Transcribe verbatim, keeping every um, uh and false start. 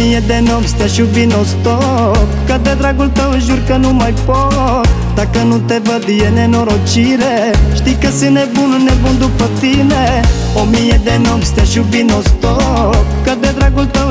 mie de nopți te-aș iubi non-stop, că de dragul tău jur că nu mai pot. Dacă nu te văd e nenorocire, știi că sunt nebun, nebun după tine. O mie de nopți te-aș iubi non-stop, că de dragul tău